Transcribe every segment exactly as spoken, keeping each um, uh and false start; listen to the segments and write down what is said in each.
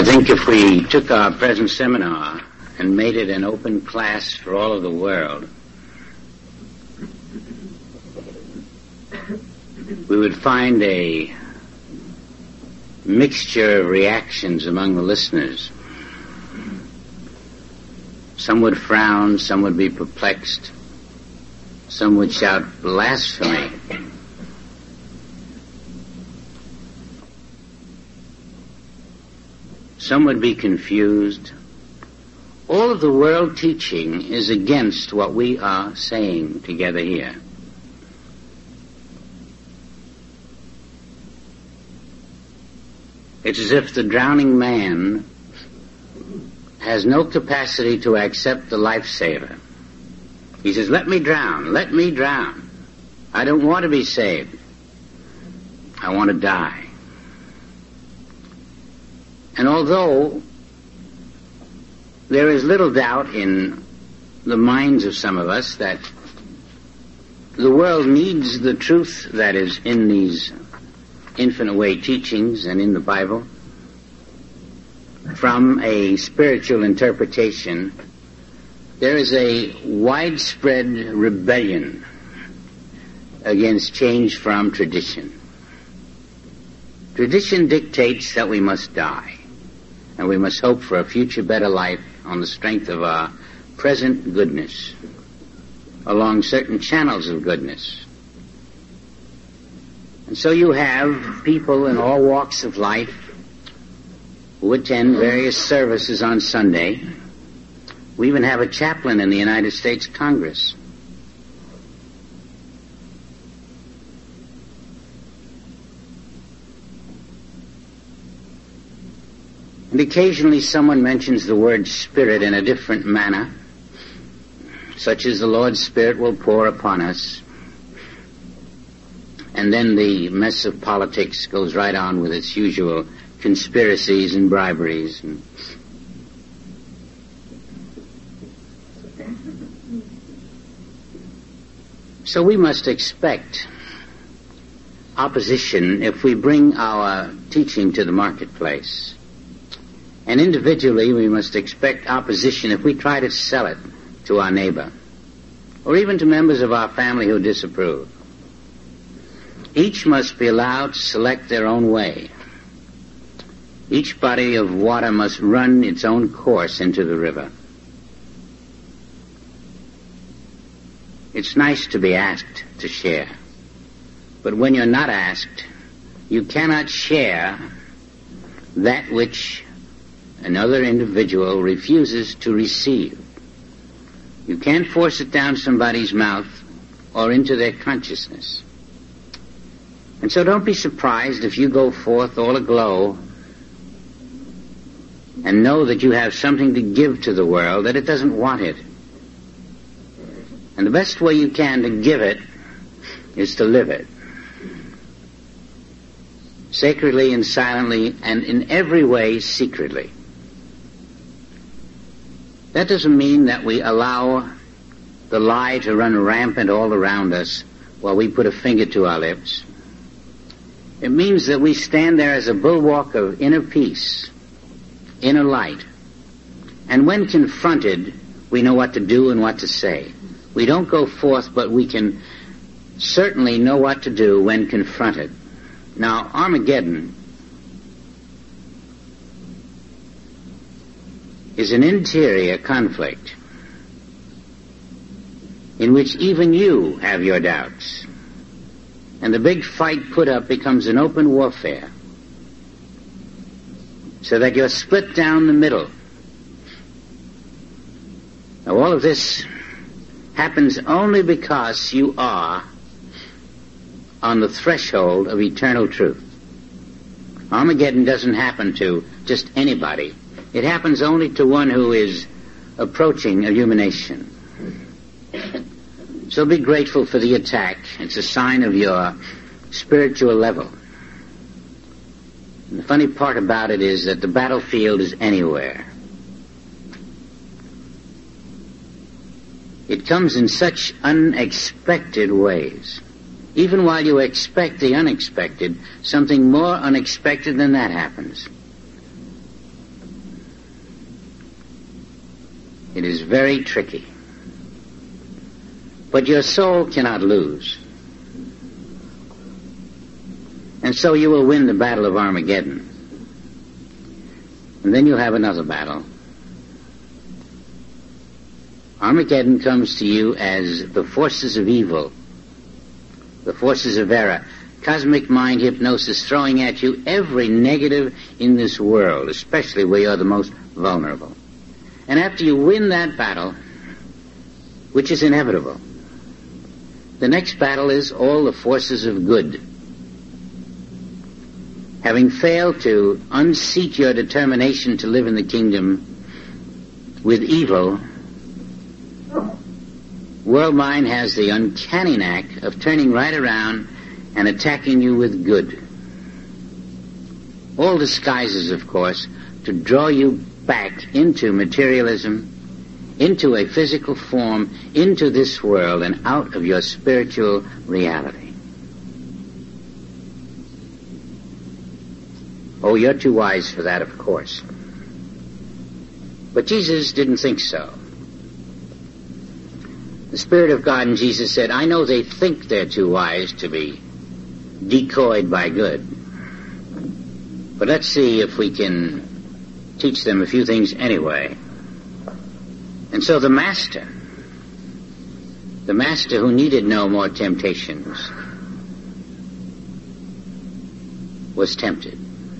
think if we took our present seminar and made it an open class for all of the world, we would find a mixture of reactions among the listeners. Some would frown, some would be perplexed, some would shout blasphemy. Some would be confused. All of the world teaching is against what we are saying together here. It's as if the drowning man has no capacity to accept the lifesaver. He says, let me drown, let me drown. I don't want to be saved. I want to die. And although there is little doubt in the minds of some of us that the world needs the truth that is in these infinite way teachings and in the Bible from a spiritual interpretation, there is a widespread rebellion against change from tradition. Tradition dictates that we must die, and we must hope for a future better life on the strength of our present goodness, along certain channels of goodness. And so you have people in all walks of life who attend various services on Sunday. We even have a chaplain in the United States Congress. And occasionally someone mentions the word Spirit in a different manner, such as the Lord's Spirit will pour upon us. And then the mess of politics goes right on with its usual conspiracies and briberies. And so we must expect opposition if we bring our teaching to the marketplace. And individually, we must expect opposition if we try to sell it to our neighbor, or even to members of our family who disapprove. Each must be allowed to select their own way. Each body of water must run its own course into the river. It's nice to be asked to share, but when you're not asked, you cannot share that which another individual refuses to receive. You can't force it down somebody's mouth or into their consciousness. And so don't be surprised if you go forth all aglow and know that you have something to give to the world, that it doesn't want it. And the best way you can to give it is to live it. Sacredly and silently, and in every way secretly. That doesn't mean that we allow the lie to run rampant all around us while we put a finger to our lips. It means that we stand there as a bulwark of inner peace, inner light. And when confronted, we know what to do and what to say. We don't go forth, but we can certainly know what to do when confronted. Now, Armageddon is an interior conflict in which even you have your doubts. And the big fight put up becomes an open warfare, so that you're split down the middle. Now, all of this happens only because you are on the threshold of eternal truth. Armageddon doesn't happen to just anybody. It happens only to one who is approaching illumination. So be grateful for the attack. It's a sign of your spiritual level. And the funny part about it is that the battlefield is anywhere. It comes in such unexpected ways. Even while you expect the unexpected, something more unexpected than that happens. It is very tricky. But your soul cannot lose. And so you will win the battle of Armageddon. And then you'll have another battle. Armageddon comes to you as the forces of evil, the forces of error, cosmic mind hypnosis throwing at you every negative in this world, especially where you're the most vulnerable. And after you win that battle, which is inevitable, the next battle is all the forces of good. Having failed to unseat your determination to live in the kingdom with evil, world mind has the uncanny knack of turning right around and attacking you with good. All disguises, of course, to draw you back into materialism, into a physical form, into this world, and out of your spiritual reality. Oh, you're too wise for that, of course. But Jesus didn't think so. The Spirit of God in Jesus said, I know they think they're too wise to be decoyed by good. But let's see if we can teach them a few things anyway. And so the Master, the Master who needed no more temptations, was tempted.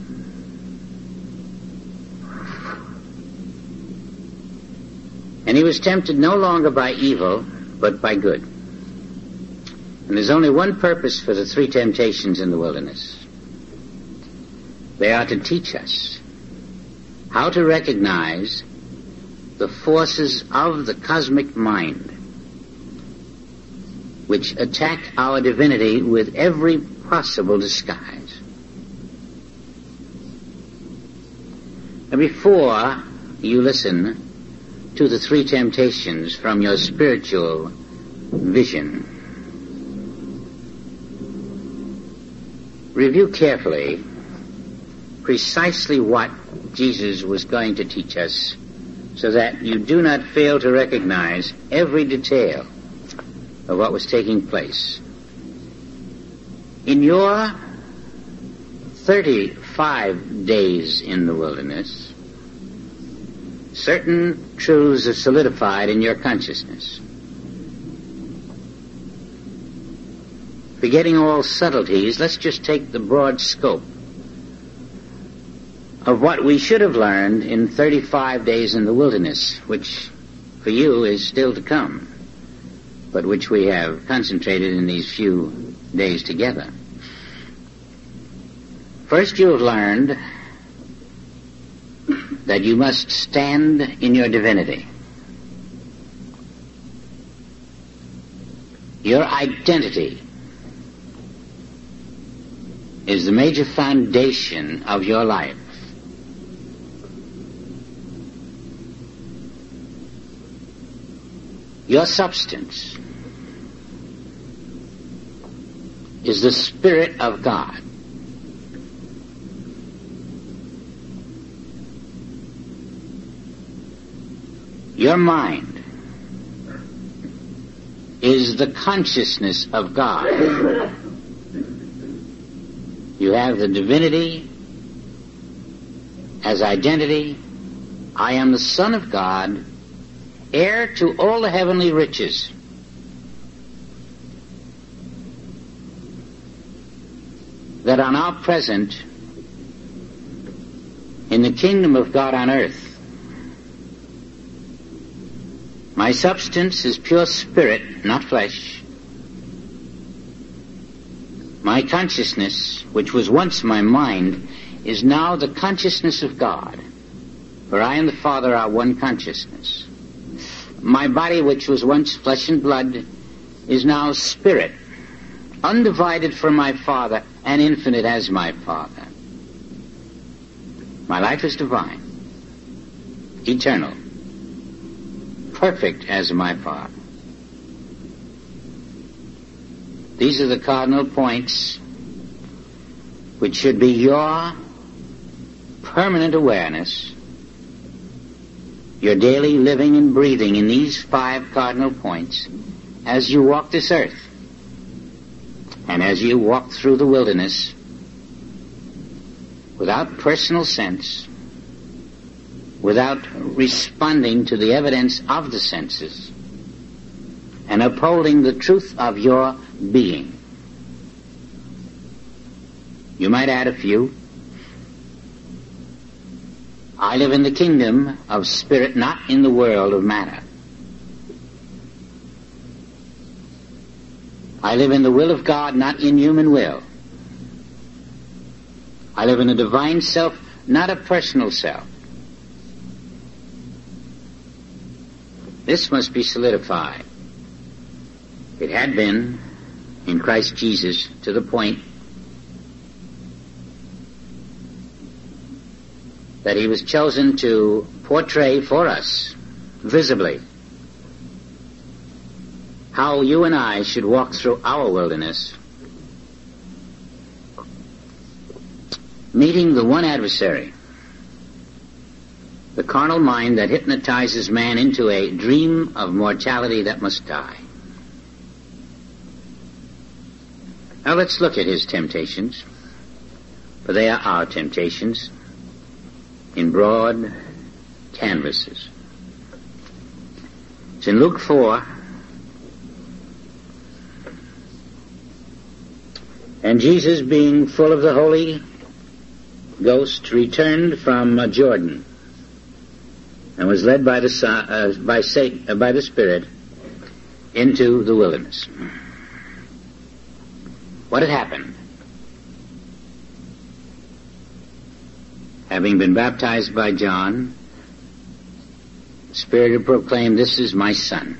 And he was tempted no longer by evil, but by good. And there's only one purpose for the three temptations in the wilderness. They are to teach us how to recognize the forces of the cosmic mind which attack our divinity with every possible disguise. And before you listen to the three temptations from your spiritual vision, review carefully precisely what Jesus was going to teach us so that you do not fail to recognize every detail of what was taking place. In your thirty-five days in the wilderness, certain truths are solidified in your consciousness. Forgetting all subtleties, let's just take the broad scope of what we should have learned in thirty-five days in the wilderness, which for you is still to come, but which we have concentrated in these few days together. First, you have learned that you must stand in your divinity. Your identity is the major foundation of your life. Your substance is the Spirit of God. Your mind is the consciousness of God. You have the divinity as identity. I am the Son of God, heir to all the heavenly riches. That are now present in the kingdom of God on earth. My substance is pure spirit, not flesh. My consciousness, which was once my mind, is now the consciousness of God. For I and the Father are one consciousness. My body, which was once flesh and blood, is now spirit, undivided from my Father and infinite as my Father. My life is divine, eternal, perfect as my Father. These are the cardinal points which should be your permanent awareness your daily living and breathing in these five cardinal points as you walk this earth and as you walk through the wilderness without personal sense, without responding to the evidence of the senses, and upholding the truth of your being. You might add a few. I live in the kingdom of spirit, not in the world of matter. I live in the will of God, not in human will. I live in a divine self, not a personal self. This must be solidified. It had been in Christ Jesus to the point that he was chosen to portray for us visibly how you and I should walk through our wilderness, meeting the one adversary, the carnal mind that hypnotizes man into a dream of mortality that must die. Now let's look at his temptations, for they are our temptations, in broad canvases. It's in Luke four. And Jesus, being full of the Holy Ghost, returned from uh, Jordan, and was led by the uh, by, Satan, uh, by the Spirit into the wilderness. What had happened? Having been baptized by John, the Spirit had proclaimed, "This is my Son."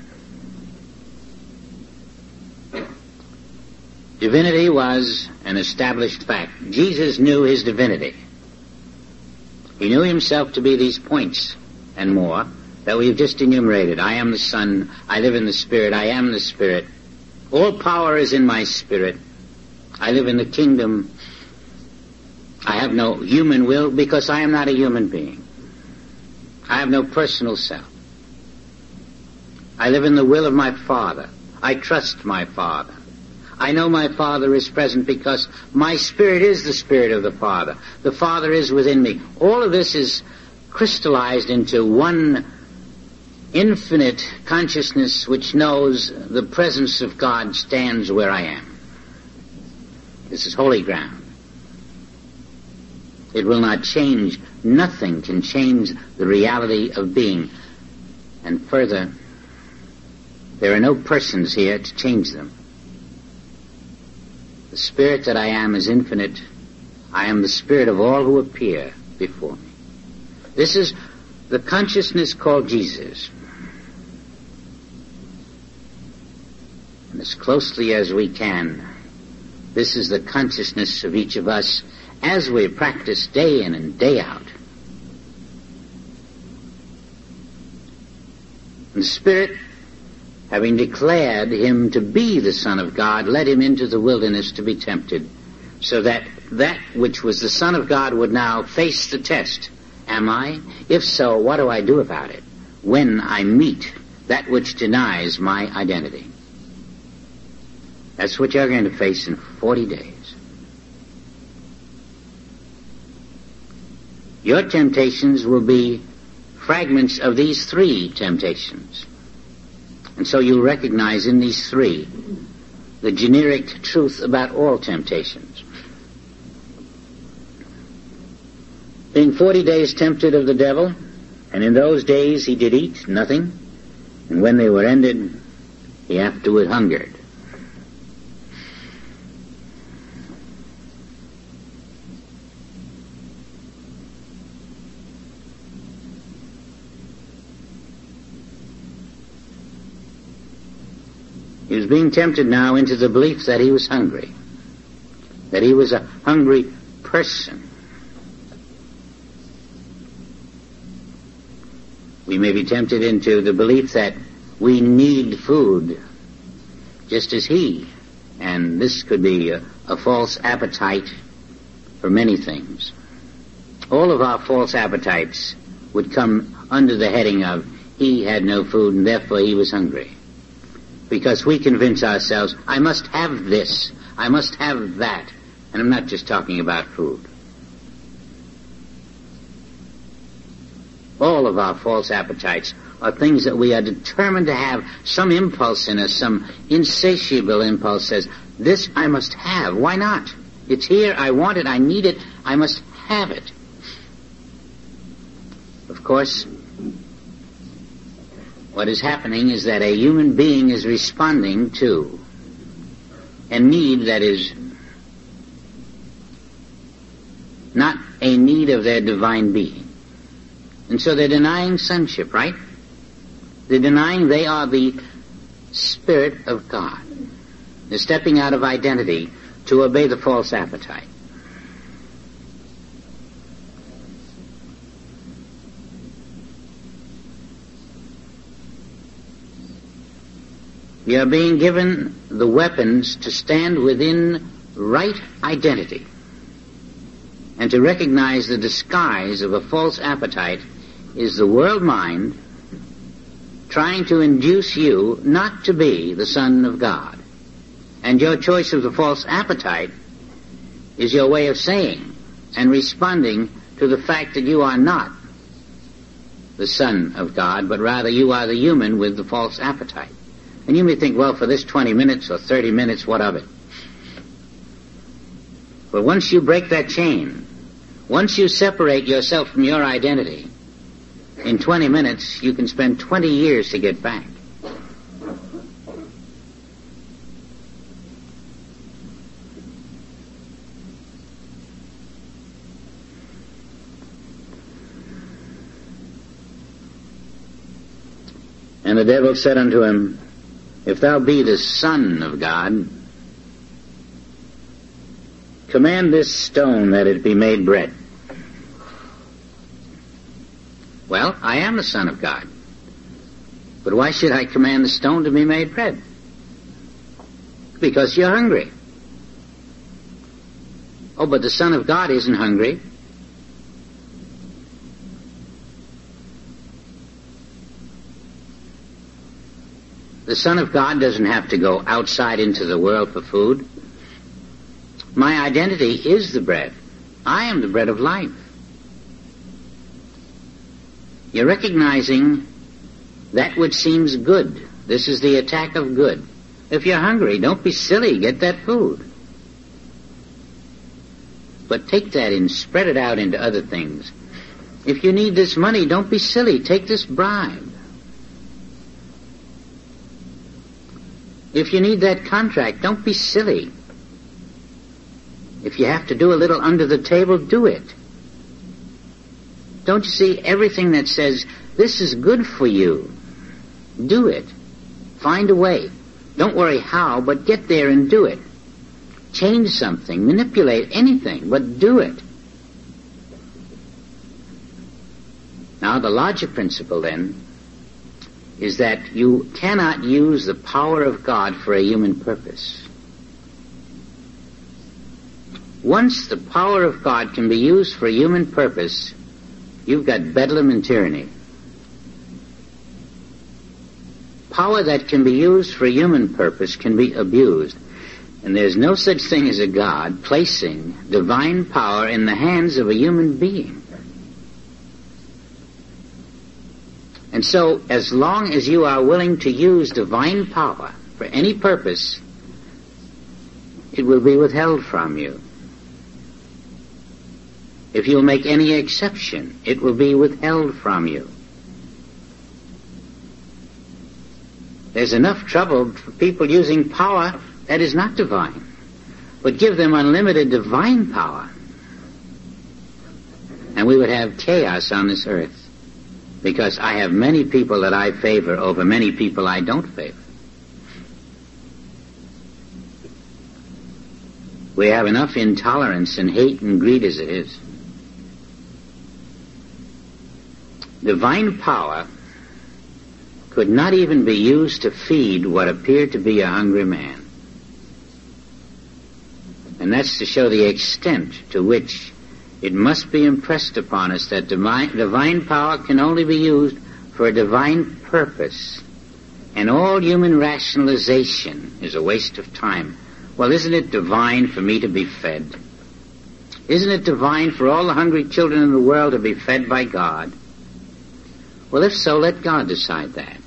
Divinity was an established fact. Jesus knew his divinity. He knew himself to be these points and more that we've just enumerated. I am the Son. I live in the Spirit. I am the Spirit. All power is in my Spirit. I live in the kingdom. I have no human will because I am not a human being. I have no personal self. I live in the will of my Father. I trust my Father. I know my Father is present because my Spirit is the Spirit of the Father. The Father is within me. All of this is crystallized into one infinite consciousness which knows the presence of God stands where I am. This is holy ground. It will not change. Nothing can change the reality of being. And further, there are no persons here to change them. The Spirit that I am is infinite. I am the Spirit of all who appear before me. This is the consciousness called Jesus. And as closely as we can, this is the consciousness of each of us as we practice day in and day out. And the Spirit, having declared him to be the Son of God, led him into the wilderness to be tempted, so that that which was the Son of God would now face the test. Am I? If so, what do I do about it when I meet that which denies my identity? That's what you're going to face in forty days. Your temptations will be fragments of these three temptations. And so you'll recognize in these three the generic truth about all temptations. Being forty days tempted of the devil, and in those days he did eat nothing, and when they were ended, he afterward hungered. He was being tempted now into the belief that he was hungry, that he was a hungry person. We may be tempted into the belief that we need food, just as he, and this could be a, a false appetite for many things. All of our false appetites would come under the heading of he had no food and therefore he was hungry. Because we convince ourselves, I must have this, I must have that. And I'm not just talking about food. All of our false appetites are things that we are determined to have. Some impulse in us, some insatiable impulse says, this I must have. Why not? It's here, I want it, I need it, I must have it. Of course, what is happening is that a human being is responding to a need that is not a need of their divine being. And so they're denying sonship, right? They're denying they are the Spirit of God. They're stepping out of identity to obey the false appetite. You are being given the weapons to stand within right identity and to recognize the disguise of a false appetite is the world mind trying to induce you not to be the Son of God. And your choice of the false appetite is your way of saying and responding to the fact that you are not the Son of God, but rather you are the human with the false appetite. And you may think, well, for this twenty minutes or thirty minutes, what of it? But once you break that chain, once you separate yourself from your identity, in twenty minutes you can spend twenty years to get back. And the devil said unto him, if thou be the Son of God, command this stone that it be made bread. Well, I am the Son of God. But why should I command the stone to be made bread? Because you're hungry. Oh, but the Son of God isn't hungry. The Son of God doesn't have to go outside into the world for food. My identity is the bread. I am the bread of life. You're recognizing that which seems good. This is the attack of good. If you're hungry, don't be silly. Get that food. But take that and spread it out into other things. If you need this money, don't be silly. Take this bribe. If you need that contract, don't be silly. If you have to do a little under the table, do it. Don't you see everything that says, this is good for you? Do it. Find a way. Don't worry how, but get there and do it. Change something, manipulate anything, but do it. Now, the logic principle, then, is that you cannot use the power of God for a human purpose. Once the power of God can be used for a human purpose, you've got bedlam and tyranny. Power that can be used for a human purpose can be abused. And there's no such thing as a God placing divine power in the hands of a human being. And so, as long as you are willing to use divine power for any purpose, it will be withheld from you. If you'll make any exception, it will be withheld from you. There's enough trouble for people using power that is not divine. But give them unlimited divine power, and we would have chaos on this earth. Because I have many people that I favor over many people I don't favor. We have enough intolerance and hate and greed as it is. Divine power could not even be used to feed what appeared to be a hungry man. And that's to show the extent to which it must be impressed upon us that divine, divine power can only be used for a divine purpose, and all human rationalization is a waste of time. Well, isn't it divine for me to be fed? Isn't it divine for all the hungry children in the world to be fed by God? Well, if so, let God decide that.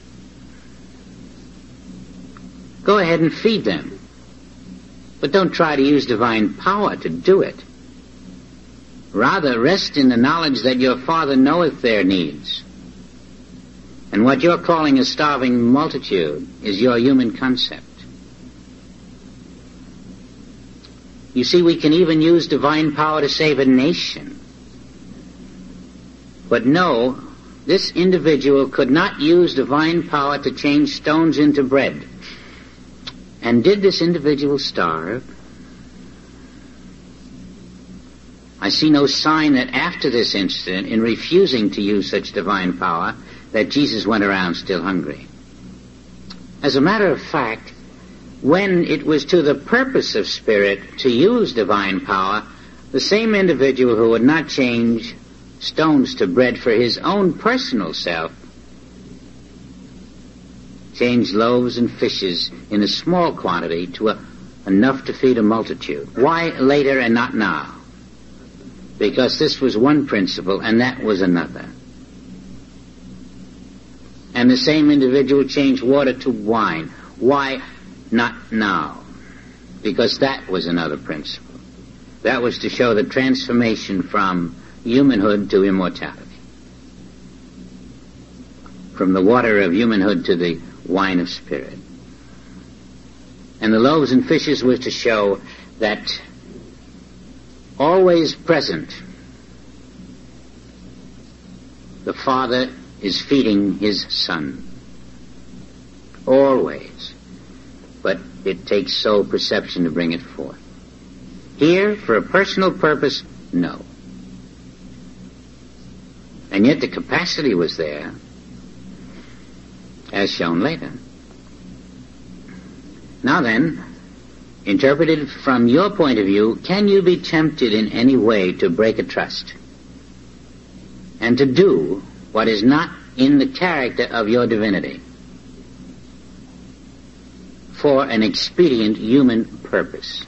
Go ahead and feed them. But don't try to use divine power to do it. Rather, rest in the knowledge that your Father knoweth their needs. And what you're calling a starving multitude is your human concept. You see, we can even use divine power to save a nation. But no, this individual could not use divine power to change stones into bread. And did this individual starve? I see no sign that after this incident, in refusing to use such divine power, that Jesus went around still hungry. As a matter of fact, when it was to the purpose of Spirit to use divine power, the same individual who would not change stones to bread for his own personal self changed loaves and fishes in a small quantity to a, enough to feed a multitude. Why later and not now? Because this was one principle and that was another. And the same individual changed water to wine. Why not now? Because that was another principle. That was to show the transformation from humanhood to immortality. From the water of humanhood to the wine of spirit. And the loaves and fishes was to show that always present, the Father is feeding his Son. Always. But it takes soul perception to bring it forth. Here, for a personal purpose, no. And yet the capacity was there, as shown later. Now then, interpreted from your point of view, can you be tempted in any way to break a trust and to do what is not in the character of your divinity for an expedient human purpose?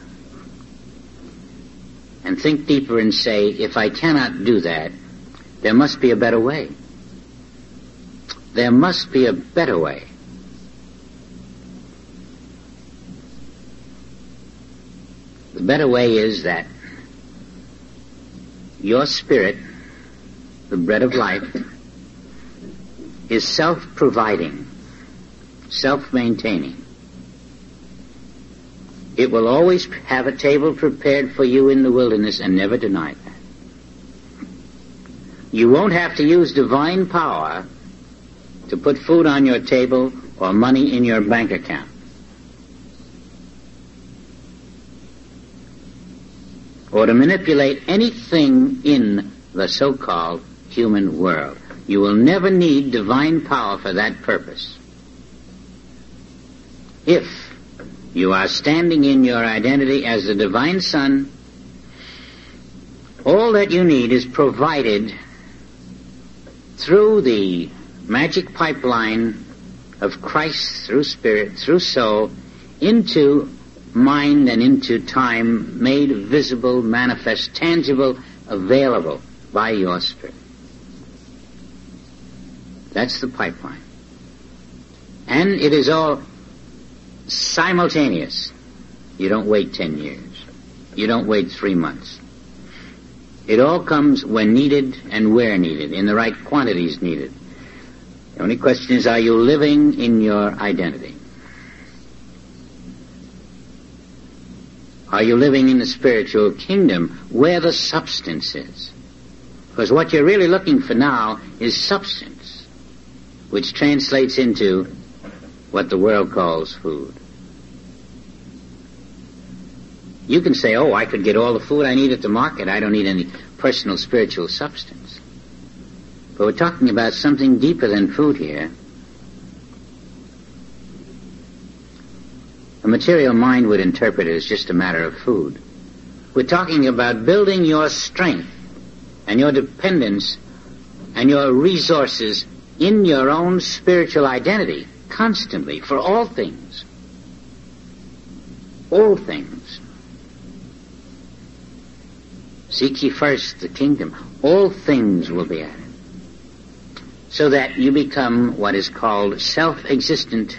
And think deeper and say, if I cannot do that, there must be a better way. There must be a better way. The better way is that your spirit, the bread of life, is self-providing, self-maintaining. It will always have a table prepared for you in the wilderness and never deny that. You won't have to use divine power to put food on your table or money in your bank account. Or to manipulate anything in the so-called human world. You will never need divine power for that purpose. If you are standing in your identity as the divine Son, all that you need is provided through the magic pipeline of Christ, through spirit, through soul, into mind and into time, made visible, manifest, tangible, available by your spirit. That's the pipeline. And it is all simultaneous. You don't wait ten years. You don't wait three months. It all comes when needed and where needed, in the right quantities needed. The only question is, are you living in your identity? Are you living in the spiritual kingdom where the substance is? Because what you're really looking for now is substance, which translates into what the world calls food. You can say, oh, I could get all the food I need at the market. I don't need any personal spiritual substance. But we're talking about something deeper than food here. A material mind would interpret it as just a matter of food. We're talking about building your strength and your dependence and your resources in your own spiritual identity constantly for all things. All things. Seek ye first the kingdom. All things will be added. So that you become what is called self-existent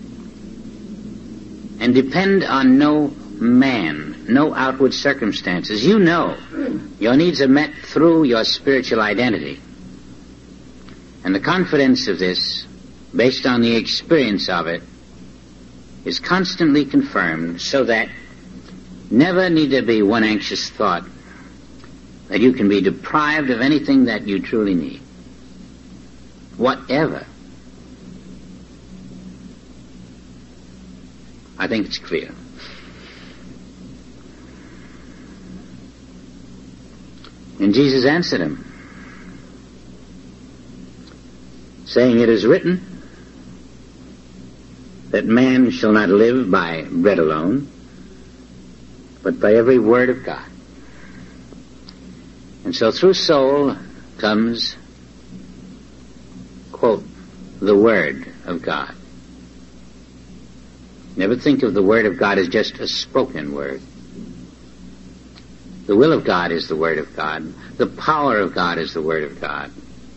and depend on no man, no outward circumstances. You know your needs are met through your spiritual identity. And the confidence of this, based on the experience of it, is constantly confirmed, so that never need there be one anxious thought that you can be deprived of anything that you truly need. Whatever. I think it's clear. And Jesus answered him, saying, it is written that man shall not live by bread alone, but by every word of God. And so through soul comes, quote, the Word of God. Never think of the Word of God as just a spoken word. The will of God is the Word of God. The power of God is the Word of God.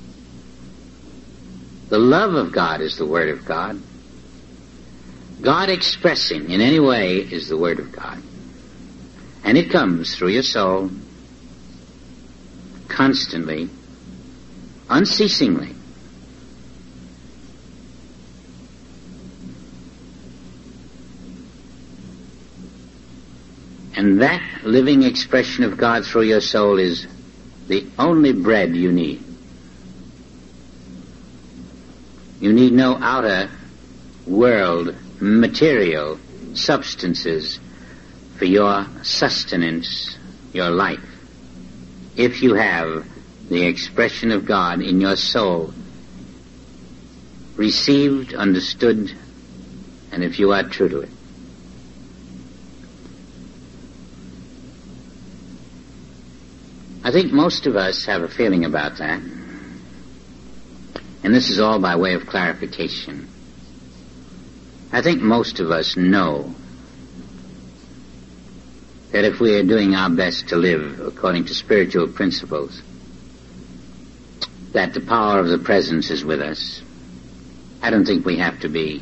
The love of God is the Word of God. God expressing in any way is the Word of God. And it comes through your soul constantly, unceasingly. And that living expression of God through your soul is the only bread you need. You need no outer world, material substances for your sustenance, your life, if you have the expression of God in your soul received, understood, and if you are true to it. I think most of us have a feeling about that, and this is all by way of clarification. I think most of us know that if we are doing our best to live according to spiritual principles, that the power of the presence is with us. I don't think we have to be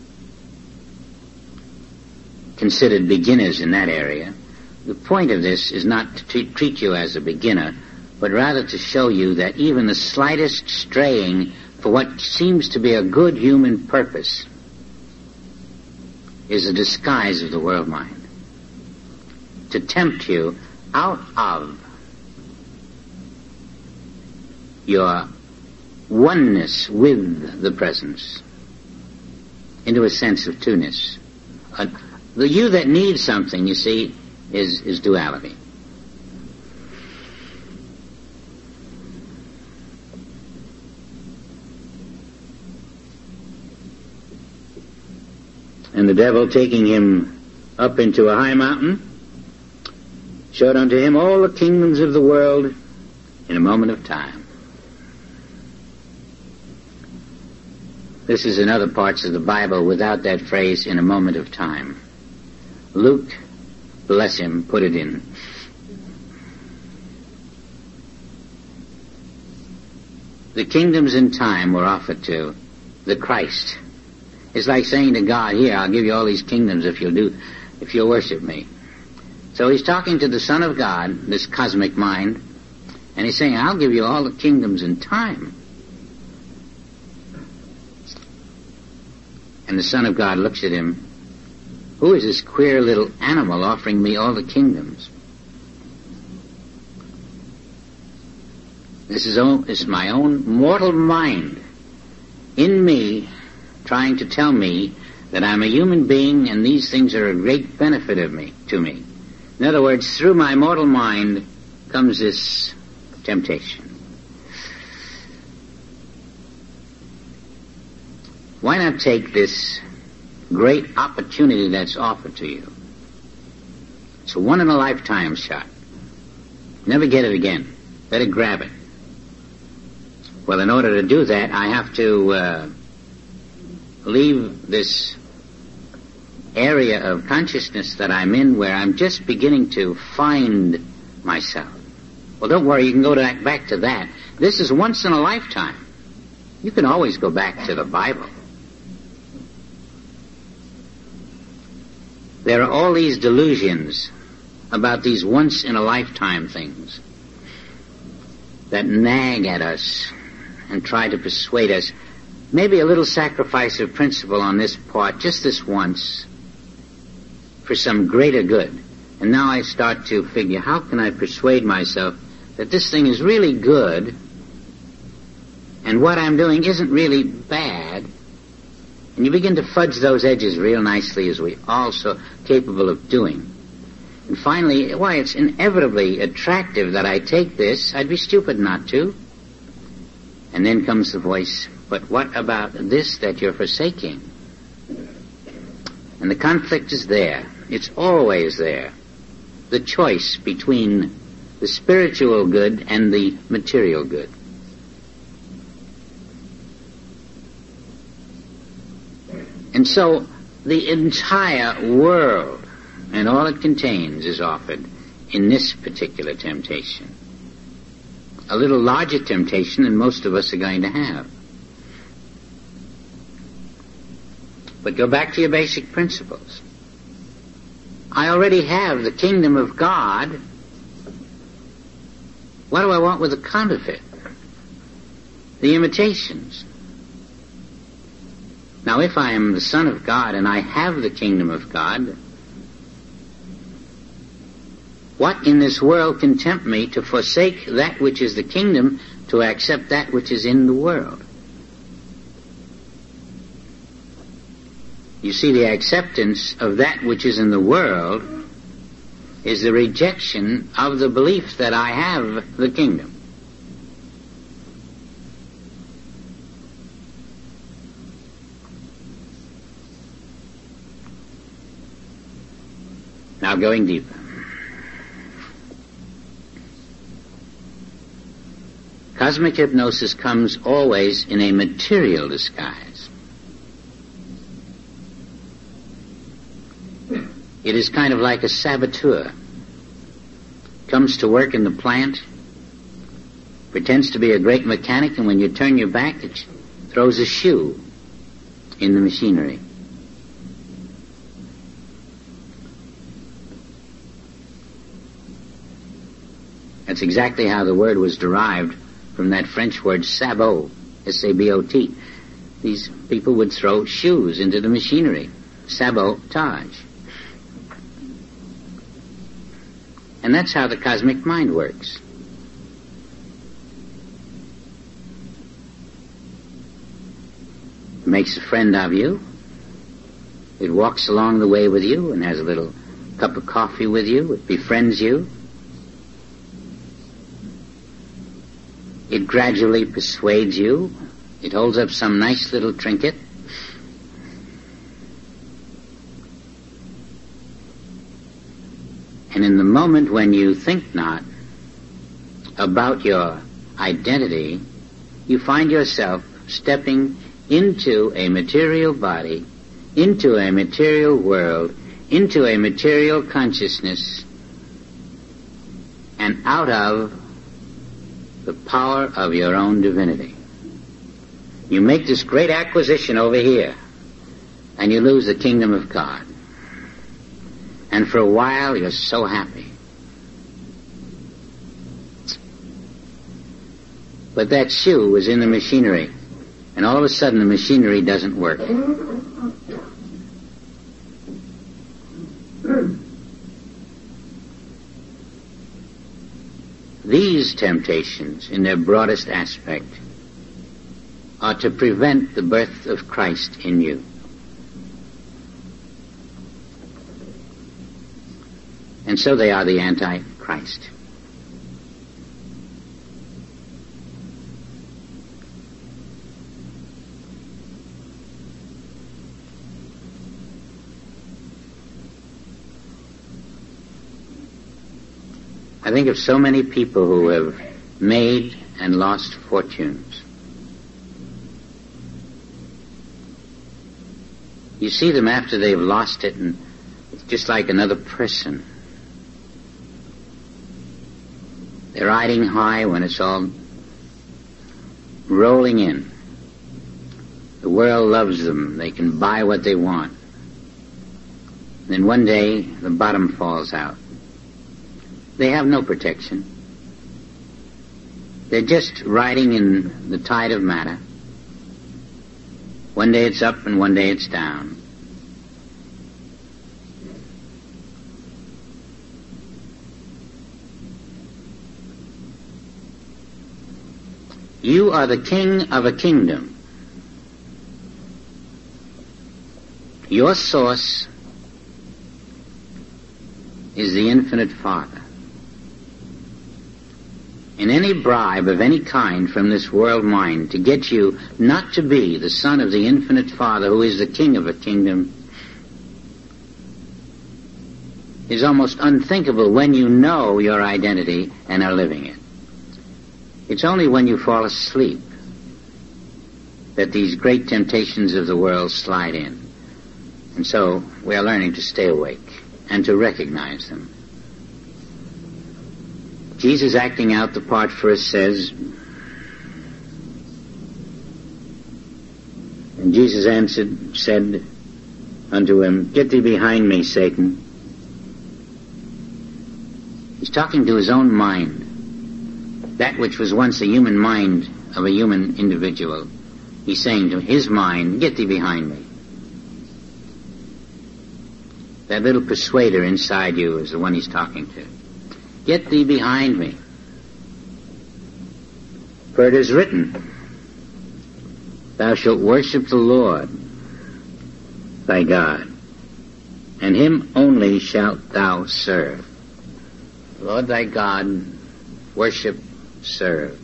considered beginners in that area. The point of this is not to t- treat you as a beginner, but rather to show you that even the slightest straying for what seems to be a good human purpose is a disguise of the world mind, to tempt you out of your oneness with the presence into a sense of two-ness. Uh, the you that needs something, you see, is, is duality. And the devil, taking him up into a high mountain, showed unto him all the kingdoms of the world in a moment of time. This is in other parts of the Bible without that phrase, in a moment of time. Luke, bless him, put it in. The kingdoms in time were offered to the Christ. It's like saying to God, here, I'll give you all these kingdoms if you'll do, if you'll worship me. So he's talking to the Son of God, this cosmic mind, and he's saying, I'll give you all the kingdoms in time. And the Son of God looks at him. Who is this queer little animal offering me all the kingdoms? This is, own, this is my own mortal mind in me trying to tell me that I'm a human being and these things are a great benefit of me, to me. In other words, through my mortal mind comes this temptation. Why not take this great opportunity that's offered to you? It's a one-in-a-lifetime shot. Never get it again. Better grab it. Well, in order to do that, I have to uh, leave this area of consciousness that I'm in where I'm just beginning to find myself. Well, don't worry, you can go back, back to that. This is once in a lifetime. You can always go back to the Bible. There are all these delusions about these once in a lifetime things that nag at us and try to persuade us. Maybe a little sacrifice of principle on this part, just this once, for some greater good. And now I start to figure, how can I persuade myself that this thing is really good and what I'm doing isn't really bad? And you begin to fudge those edges real nicely, as we all so capable of doing. And finally, why, it's inevitably attractive that I take this. I'd be stupid not to. And then comes the voice, but what about this that you're forsaking? And the conflict is there. It's always there. The choice between the spiritual good and the material good. And so the entire world and all it contains is offered in this particular temptation. A little larger temptation than most of us are going to have. But go back to your basic principles. I already have the kingdom of God. What do I want with the counterfeit? The imitations. Now, if I am the Son of God and I have the kingdom of God, what in this world can tempt me to forsake that which is the kingdom to accept that which is in the world? You see, the acceptance of that which is in the world is the rejection of the belief that I have the kingdom. Now going deeper. Cosmic hypnosis comes always in a material disguise. It is kind of like a saboteur. Comes to work in the plant, pretends to be a great mechanic, and when you turn your back, it throws a shoe in the machinery. That's exactly how the word was derived from that French word sabot, S A B O T. These people would throw shoes into the machinery. Sabotage. And that's how the cosmic mind works. It makes a friend of you. It walks along the way with you and has a little cup of coffee with you. It befriends you. It gradually persuades you. It holds up some nice little trinket. And in the moment when you think not about your identity, you find yourself stepping into a material body, into a material world, into a material consciousness, and out of the power of your own divinity. You make this great acquisition over here, and you lose the kingdom of God. And for a while, you're so happy. But that shoe was in the machinery, and all of a sudden the machinery doesn't work. These temptations, in their broadest aspect, are to prevent the birth of Christ in you. And so they are the Antichrist. I think of so many people who have made and lost fortunes. You see them after they've lost it, and it's just like another person. They're riding high when it's all rolling in. The world loves them. They can buy what they want. Then one day, the bottom falls out. They have no protection. They're just riding in the tide of matter. One day it's up and one day it's down. You are the king of a kingdom. Your source is the infinite Father. And any bribe of any kind from this world mind to get you not to be the son of the infinite Father who is the king of a kingdom is almost unthinkable when you know your identity and are living it. It's only when you fall asleep that these great temptations of the world slide in. And so we are learning to stay awake and to recognize them. Jesus, acting out the part for us, says, and Jesus answered, said unto him, Get thee behind me, Satan. He's talking to his own mind, that which was once a human mind of a human individual. He's saying to his mind, Get thee behind me. That little persuader inside you is the one he's talking to. Get thee behind me. For it is written, Thou shalt worship the Lord thy God, and him only shalt thou serve. Lord thy God, worship, serve.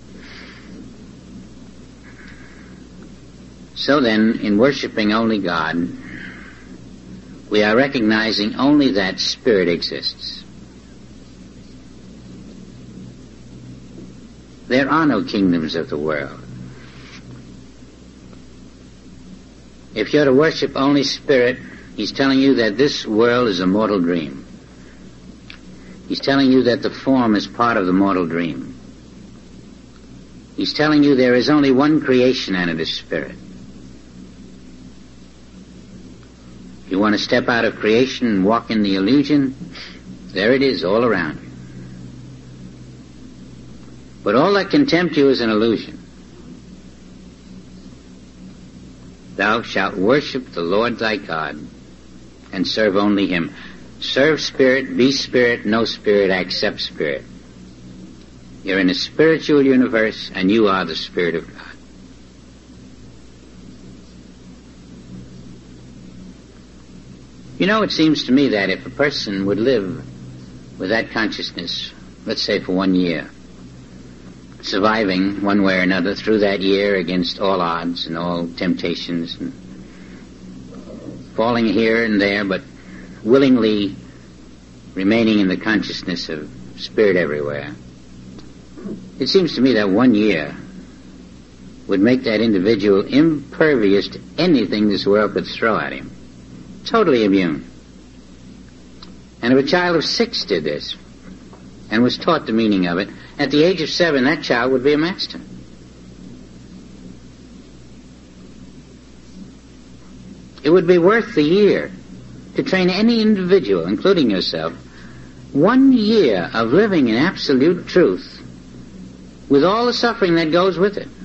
So then, in worshiping only God, we are recognizing only that Spirit exists. There are no kingdoms of the world. If you're to worship only Spirit, he's telling you that this world is a mortal dream. He's telling you that the form is part of the mortal dream. He's telling you there is only one creation, and it is Spirit. If you want to step out of creation and walk in the illusion, there it is all around you. But all that can tempt you is an illusion. Thou shalt worship the Lord thy God and serve only him. Serve Spirit, be Spirit, no Spirit, accept Spirit. You're in a spiritual universe, and you are the Spirit of God. You know, it seems to me that if a person would live with that consciousness, let's say for one year, surviving one way or another through that year against all odds and all temptations, and falling here and there, but willingly remaining in the consciousness of Spirit everywhere. It seems to me that one year would make that individual impervious to anything this world could throw at him. Totally immune. And if a child of six did this and was taught the meaning of it, at the age of seven, that child would be a master. It would be worth the year to train any individual, including yourself, one year of living in absolute truth with all the suffering that goes with it.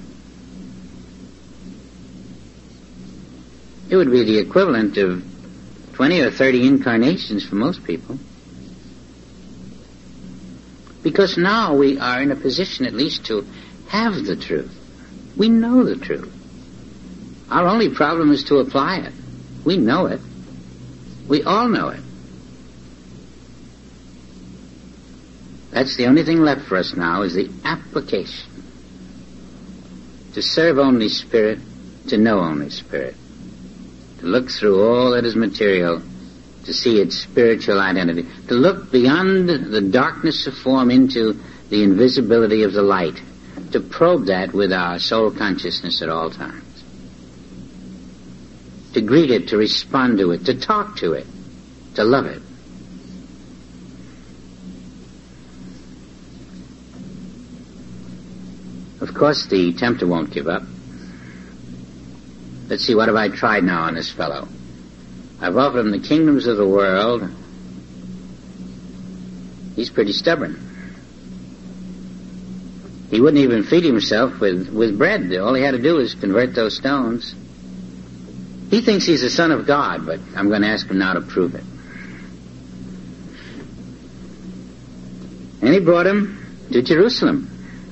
It would be the equivalent of twenty or thirty incarnations for most people. Because now we are in a position at least to have the truth. We know the truth. Our only problem is to apply it. We know it. We all know it. That's the only thing left for us now, is the application. To serve only Spirit, to know only Spirit. To look through all that is material, to see its spiritual identity. To look beyond the darkness of form into the invisibility of the light, to probe that with our soul consciousness at all times, to greet it, to respond to it, to talk to it, to love it. Of course, the tempter won't give up. Let's see, what have I tried now on this fellow? I've offered him the kingdoms of the world. He's pretty stubborn. He wouldn't even feed himself with, with bread. All he had to do was convert those stones. He thinks he's the Son of God, but I'm going to ask him now to prove it. And he brought him to Jerusalem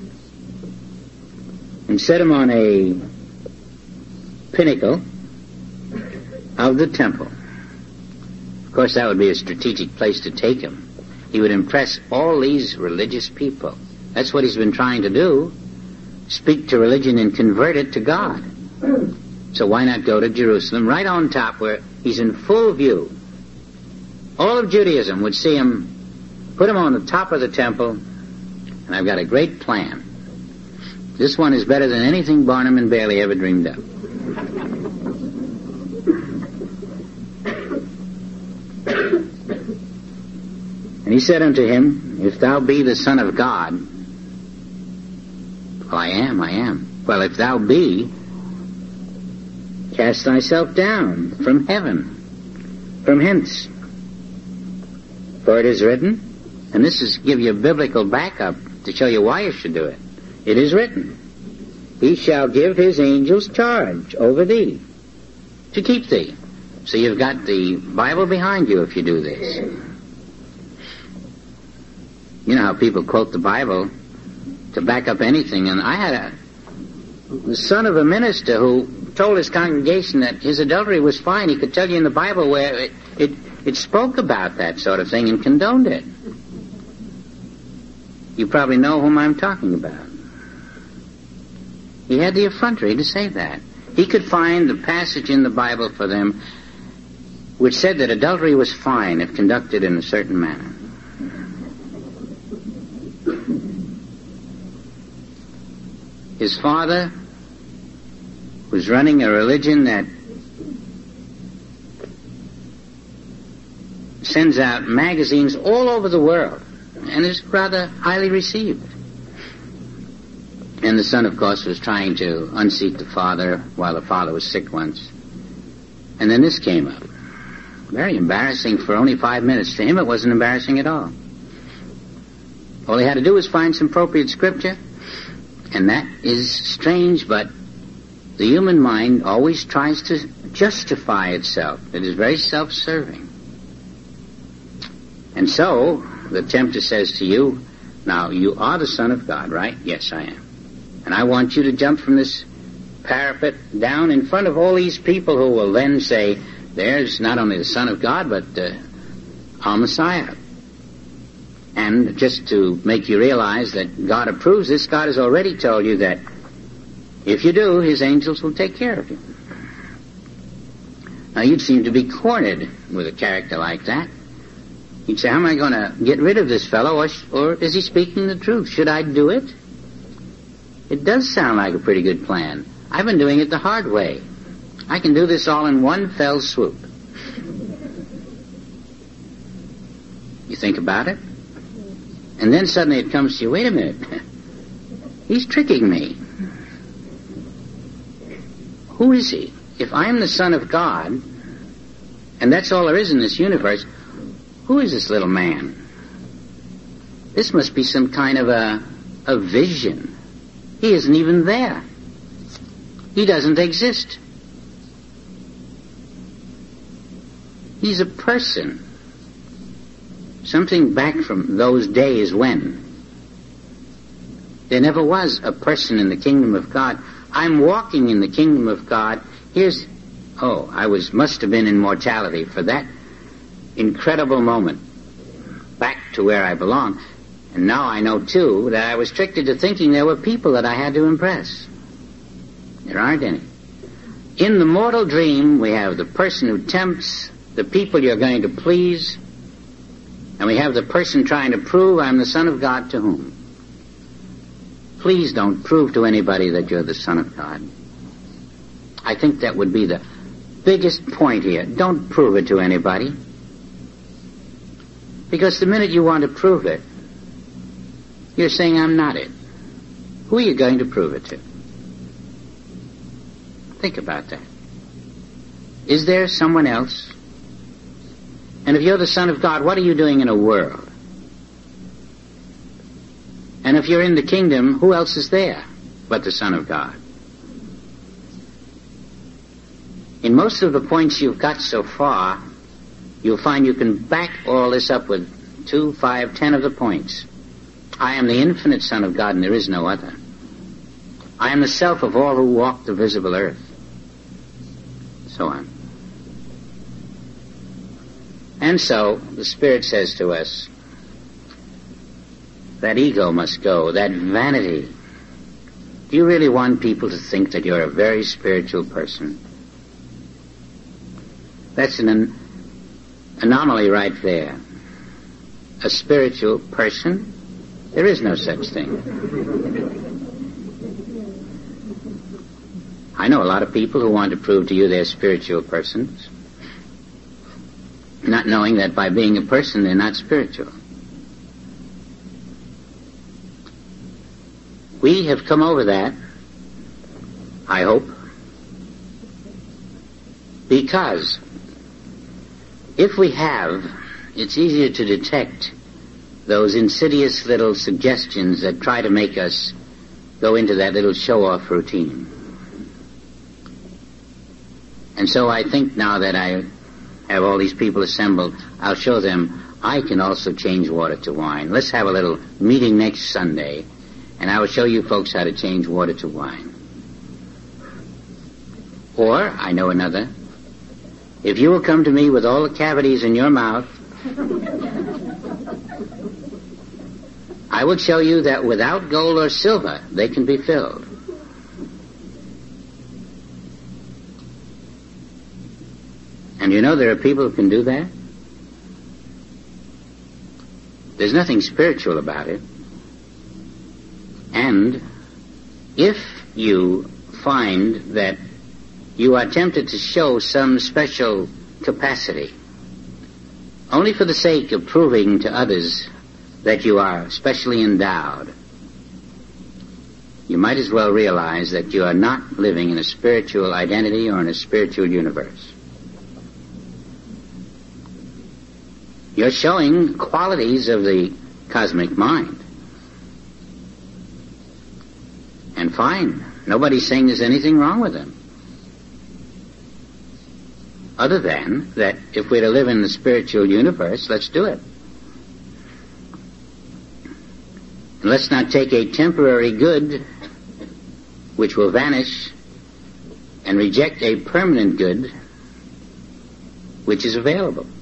and set him on a pinnacle of the temple. Of course, that would be a strategic place to take him. He would impress all these religious people. That's what he's been trying to do, speak to religion and convert it to God. So why not go to Jerusalem, right on top where he's in full view? All of Judaism would see him, put him on the top of the temple, and I've got a great plan. This one is better than anything Barnum and Bailey ever dreamed of. And he said unto him, If thou be the Son of God, well, I am, I am. Well, if thou be, cast thyself down from heaven, from hence. For it is written, and this is give you a biblical backup to show you why you should do it. It is written, He shall give his angels charge over thee, to keep thee. So you've got the Bible behind you if you do this. You know how people quote the Bible to back up anything, and I had a the son of a minister who told his congregation that his adultery was fine. He could tell you in the Bible where it, it, it spoke about that sort of thing and condoned it. You probably know whom I'm talking about. He had the effrontery to say that. He could find the passage in the Bible for them which said that adultery was fine if conducted in a certain manner. His father was running a religion that sends out magazines all over the world and is rather highly received. And the son, of course, was trying to unseat the father while the father was sick once. And then this came up. Very embarrassing for only five minutes. To him, it wasn't embarrassing at all. All he had to do was find some appropriate scripture, and that is strange, but the human mind always tries to justify itself. It is very self-serving. And so, the tempter says to you, now, you are the Son of God, right? Yes, I am. And I want you to jump from this parapet down in front of all these people who will then say, there's not only the Son of God, but uh, our Messiah. And just to make you realize that God approves this, God has already told you that if you do, his angels will take care of you. Now, you'd seem to be cornered with a character like that. You'd say, how am I going to get rid of this fellow, or, or is he speaking the truth? Should I do it? It does sound like a pretty good plan. I've been doing it the hard way. I can do this all in one fell swoop. You think about it, and then suddenly it comes to you, wait a minute, he's tricking me. Who is he? If I'm the Son of God, and that's all there is in this universe, who is this little man? This must be some kind of a, a vision. He isn't even there. He doesn't exist. He's a person. Something back from those days when there never was a person in the kingdom of God. I'm walking in the kingdom of God. Here's, oh, I was must have been in mortality for that incredible moment back to where I belong. And now I know, too, that I was tricked into thinking there were people that I had to impress. There aren't any. In the mortal dream, we have the person who tempts, the people you're going to please, and we have the person trying to prove I'm the Son of God to whom? please don't prove to anybody that you're the Son of God. I think that would be the biggest point here. Don't prove it to anybody. Because the minute you want to prove it, you're saying, I'm not it. Who are you going to prove it to? Think about that. Is there someone else? And if you're the Son of God, what are you doing in a world? And if you're in the kingdom, who else is there but the Son of God? In most of the points you've got so far, you'll find you can back all this up with two, five, ten of the points. I am the infinite Son of God, and there is no other. I am the self of all who walk the visible earth. So on. And so, the Spirit says to us, that ego must go, that vanity. Do you really want people to think that you're a very spiritual person? That's an, an anomaly right there. A spiritual person? There is no such thing. I know a lot of people who want to prove to you they're spiritual persons, not knowing that by being a person they're not spiritual. We have come over that, I hope, because if we have, it's easier to detect those insidious little suggestions that try to make us go into that little show-off routine. And so I think now that I have all these people assembled, I'll show them I can also change water to wine. Let's have a little meeting next Sunday, and I will show you folks how to change water to wine. Or, I know another, if you will come to me with all the cavities in your mouth, I will show you that without gold or silver, they can be filled. And you know there are people who can do that? There's nothing spiritual about it. And if you find that you are tempted to show some special capacity, only for the sake of proving to others that you are specially endowed, you might as well realize that you are not living in a spiritual identity or in a spiritual universe. You're showing qualities of the cosmic mind. And fine. Nobody's saying there's anything wrong with them. Other than that if we're to live in the spiritual universe, let's do it. And let's not take a temporary good which will vanish and reject a permanent good which is available.